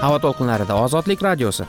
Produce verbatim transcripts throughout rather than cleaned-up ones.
Havo to'lqinlarida Ozodlik radiosi.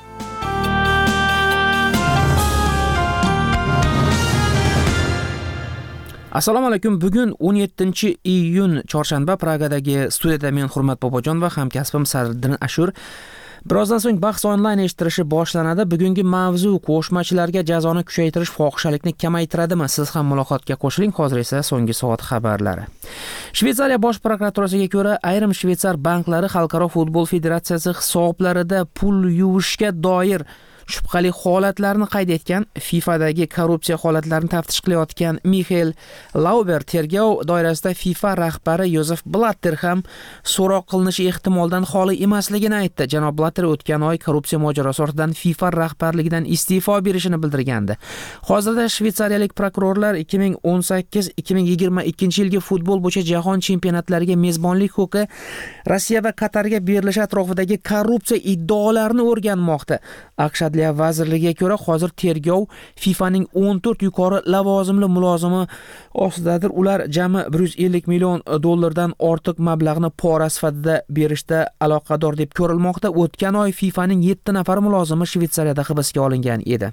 Assalomu alaykum. Bugun o'n yettinchi iyun chorshanba. Pragadagi studiyada men Hurmat Bobojon va hamkasbim Sadriddin Ashur. Birozdan so'ng bahs onlayn eshittirishi boshlanadi. Bugungi mavzu qo'shmachilarga jazoni kuchaytirish fohishalikni kamaytiradimi? Siz ham muloqotga qo'shiling. Hozir esa so'nggi soat xabarlari. Shveysariya bosh prokuraturasiga ko'ra, ayrim shvetsar banklari Xalqaro futbol federatsiyasi hisoblarida pul yuvishga doir shubhali holatlarni qayd etgan. FIFAdagi korrupsiya holatlarini taftish qilayotgan Mixael Lauber tergov doirasida FIFA rahbari Yozef Blatter ham so'roq qilinishi ehtimoldan xoli emasligini aytdi. Janob Blatter o'tgan oy korrupsiya mojarosi ortidan FIFA rahbarligidan iste'fo berishini bildirgandi. Hozirda shveysariyalik prokurorlar ikki ming o'n sakkiz ikki ming yigirma ikkinchi yilgi futbol bo'yicha jahon chempionatlariga mezbonlik huquqi Rossiya va Qatarga berilishi atrofidagi korrupsiya iddaolarini o'rganmoqda. AQSh Adliya vazirligiga ko'ra, hozir tergov FIFAning o'n to'rt yuqori lavozimli mulozimi ostidadir. Ular jami bir yuz ellik million dollardan ortiq mablag'ni pora sifatida berishda aloqador deb ko'rilmoqda. O'tgan oy FIFAning yetti nafar mulozimi Shveysariyada hibsga olingan edi.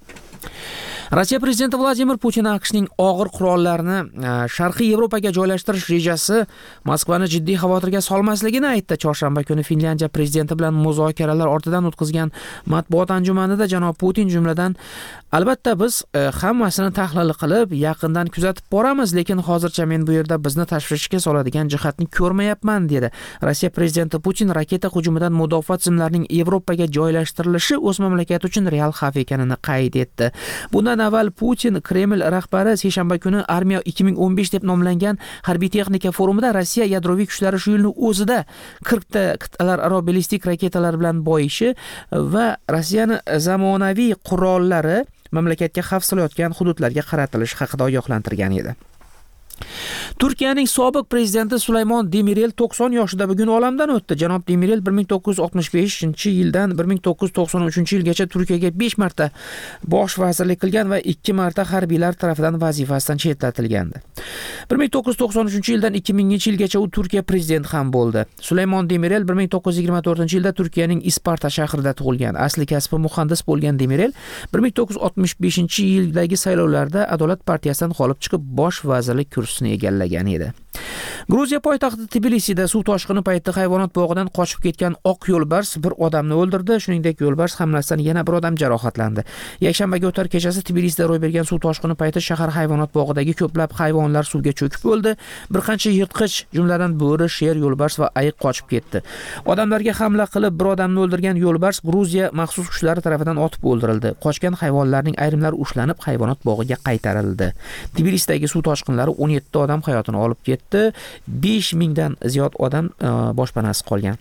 Rossiya prezidenti Vladimir Putin AQShning og'ir qurollarini Sharqiy Yevropaga joylashtirish rejasi Moskvani jiddiy xavotirga solmasligini aytdi. Chorshanba kuni Finlyandiya prezidenti bilan muzokaralar ortidan o'tkazgan matbuot anjumanida janob Putin jumladan albatta biz hammasini tahlil qilib, yaqindan kuzatib boramiz, lekin hozircha men bu yerda bizni tashvishga soladigan jihatni ko'rmayapman dedi. Rossiya prezidenti Putin raketa hujumidan mudofaa tizimlarining Yevropaga joylashtirilishi o'z mamlakati uchun real xavf ekanini qayd etdi. Bundan avval Putin Kreml rahbari seshanba kuni Armiya ikki ming o'n besh deb nomlangan harbiy texnika forumida Rossiya yadroviy kuchlari shu yilning o'zida qirq ta qit'alararo ballistik raketalar bilan boyishi va Rossiyani zamonaviy qurollari mamlakatga xavf solayotgan hududlarga qaratilishi haqida ogohlantirgan edi. Turkiyaning sobiq prezidenti Sulaymon Demirel to'qson yoshida bugun olamdan o'tdi. Janob Demirel bir ming to'qqiz yuz oltmish beshinchi yildan bir ming to'qqiz yuz to'qson uchinchi yilgacha Turkiyaga besh marta bosh vazirlik qilgan va ikki marta harbiylar tomonidan vazifasidan chetlatilgandi. bir ming to'qqiz yuz to'qson uchinchi yildan ikki minginchi yilgacha u Turkiya prezidenti ham bo'ldi. Sulaymon Demirel bir ming to'qqiz yuz yigirma to'rtinchi yilda Turkiyaning Isparta shahrida tug'ilgan. Asli kasbi muhandis bo'lgan Demirel bir ming to'qqiz yuz oltmish beshinchi yildagi saylovlarda Adolat partiyasidan g'olib chiqib bosh vazirlik kursisini egallagan edi. Gruziya poytaxti Tbilisida suv toshqini paytida hayvonot bog'idan qochib ketgan oq yo'lbars bir odamni o'ldirdi. Shuningdek, yo'lbars hamlasidan yana bir odam jarohatlandi. Yakshanbaga o'tar kechasi Tbilisida ro'y bergan suv toshqini payti shahar hayvonot bog'idagi ko'plab hayvonlar suvga cho'kib o'ldi. Bir qancha yirtqich, jumladan bo'ri, sher, yo'lbars va ayiq qochib ketdi. Odamlarga hamla qilib bir odamni o'ldirgan yo'lbars Gruziya maxsus kuchlari tomonidan otib o'ldirildi. Qochgan hayvonlarning ayrimlari ushlanib hayvonot bog'iga qaytarildi. Tbilisidagi suv toshqinlari o'n yetti odam hayotini olib ketdi. besh mingdan ziyod odam boshpanasiz qolgan.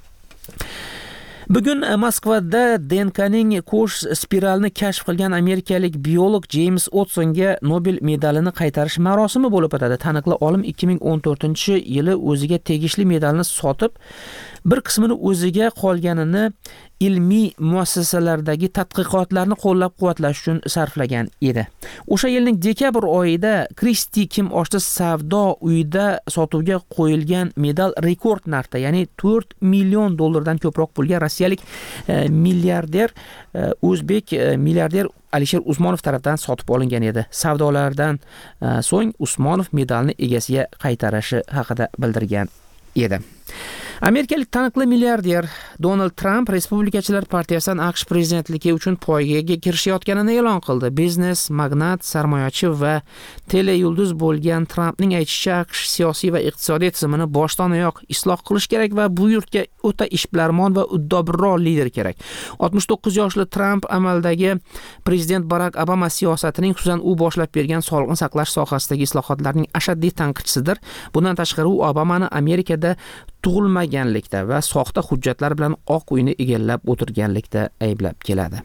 Bugun Moskvada D N K'ning ko'sh spiralini kashf qilgan amerikalik biolog James Watsonga Nobel medalini qaytarish marosimi bo'lib o'tadi. Taniqli olim ikki ming o'n to'rtinchi yili o'ziga tegishli medalni sotib, bir qismini o'ziga qolganini ilmiy muassasalardagi tadqiqotlarni qo'llab-quvvatlash uchun sarflagan edi. O'sha yilning dekabr oyida Christie Kim oshti savdo uyida sotuvga qo'yilgan medal rekord narxda, ya'ni to'rt million dollardan ko'proq pulga rossiyalik e, milliarder e, o'zbek e, milliarder Alisher Usmonov tomonidan sotib olingan edi. Savdolardan e, so'ng Usmonov medalni egasiga qaytarishi haqida bildirgan edi. Amerikalik taniqli milliarder Donald Trump Respublikachilar partiyasidan AQSh prezidentligi uchun poygaga kirishayotganini e'lon qildi. Biznes magnat, sarmoyachi va teleyulduz bo'lgan Trumpning aytishicha, AQSh siyosiy va iqtisodiy tizimini boshdan oyoq isloh qilish kerak va bu yurtga o'ta ishbilarmon va uddobroq lider kerak. oltmish to'qqiz yoshli Trump amaldagi prezident Barack Obama siyosatining, xususan u boshlab bergan sog'liqni saqlash sohasidagi islohotlarning ashaddiy tanqidchisidir. Bundan tashqari u Obamani Amerikada tug'ilmaganlikda va soxta hujjatlar bilan Oq uyni egallab o'tirganlikda ayblab keladi.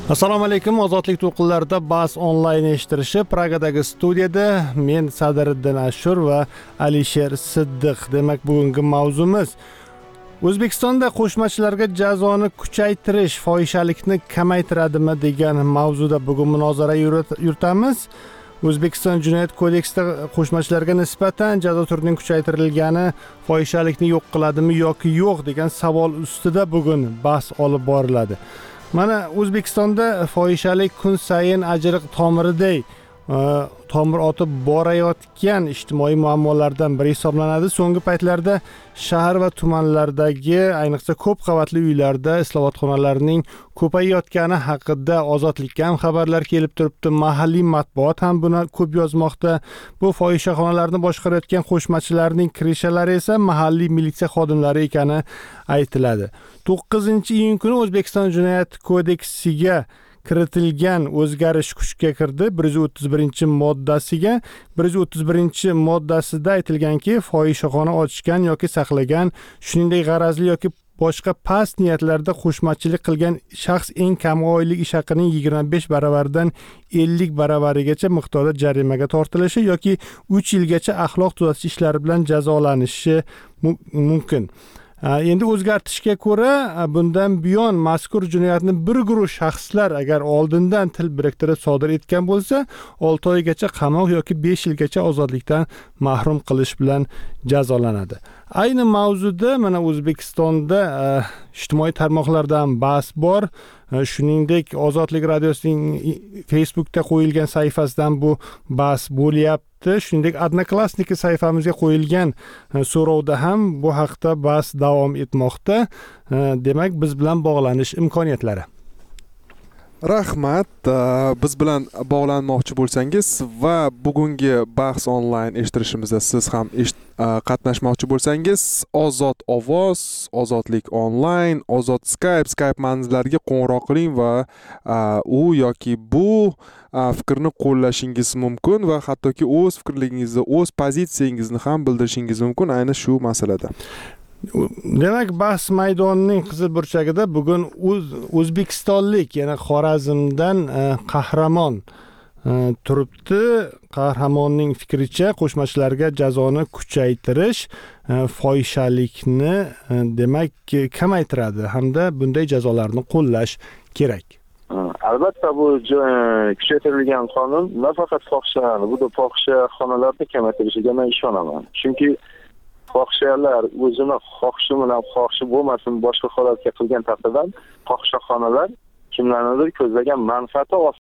Assalomu alaykum. Ozodlik to'lqinlarida Bas onlayn eshittirishi Pragadagi studiyada men Sadiriddin Ashur va Alisher Siddiq. Demak, bugungi mavzumiz O'zbekistonda qo'shmachilarga jazoni kuchaytirish fohishalikni kamaytiradimi degan mavzuda bugun munozara yuritamiz. O'zbekiston Jinoyat kodeksida qo'shmachilarga nisbatan jazo turining kuchaytirilgani fohishalikni yo'q qiladimi yoki yo'q degan savol ustida bugun bahs olib boriladi. Mana O'zbekistonda fohishalik kun sayin ajriq tomiriday tomir otib borayotgan ijtimoiy muammolardan biri hisoblanadi. So'nggi paytlarda shahar va tumanlardagi, ayniqsa ko'p qavatli uylarda islohotxonalarning ko'payayotgani haqida Ozodlikka ham xabarlar kelib turibdi. Mahalliy matbuot ham buni ko'p yozmoqda. Bu fohishaxonalarni boshqarayotgan qo'shmachilarning kirishalari esa mahalliy militsiya xodimlari ekani aytiladi. to'qqizinchi iyun kuni O'zbekiston Jinoyat kodeksiga kiritilgan o'zgarish kuchga kirdi. bir yuz o'ttiz birinchi moddasiga bir yuz o'ttiz birinchi moddasida aytilganki, fohishaxona ochgan yoki saqlagan, shuningdek g'arazli yoki boshqa past niyatlarda qo'shmachilik qilgan shaxs eng kam oylik ish haqining yigirma besh baravaridan ellik baravarigacha miqdorda jarimaga tortilishi yoki uch yilgacha axloq tuzatish ishlari bilan jazolanishi mumkin. Endi o'zgartishga ko'ra bundan buyon mazkur jinoyatni bir guruh shaxslar agar oldindan til biriktirib sodir etgan bo'lsa, olti oygacha qamoq yoki besh yilgacha ozodlikdan mahrum qilish bilan jazolanadi. Ayni mavzuda mana O'zbekistonda ijtimoiy tarmoqlardan bahs bor. Shuningdek, Ozodlik radiosining Facebookda qo'yilgan sahifasidan bu bahs bo'lyapti. Shuningdek, Odnoklassniki sayfamizga qo'yilgan so'rovda ham bu haqda bahs davom etmoqda. Demak, biz bilan bog'lanish imkoniyatlari. Rahmat, biz bilan bog'lanmoqchi bo'lsangiz va bugungi bahs onlayn eshittirishimizda siz ham qatnashmoqchi bo'lsangiz, Ozod ovoz, Ozodlik onlayn, Ozod Skype, Skype manzillariga qo'ng'iroq qiling va u yoki bu fikrni qo'llashingiz mumkin va hattoki o'z fikrlaringizni, o'z pozitsiyangizni ham bildirishingiz mumkin ayni shu masalada. Demak, bahs maydonining qizil burchagida bugun o'zbekistonlik, yana Xorazmdan Qahramon turibdi. Qahramonning fikricha, qo'shmachilarga jazoni kuchaytirish fohishalikni demak kamaytiradi hamda bunday jazolarni qo'llash kerak. Albatta, bu kuchaytirilgan qonun nafaqat fohishalarni, bu da fohishaxonalarni kamaytirishiga men ishonaman. Chunki fohishalar o'zini xohishi bilan xohishi bo'lmasin boshqa holatga qilgan taqdirda fohishaxonalar kimlarnidir ko'zlagan manfaati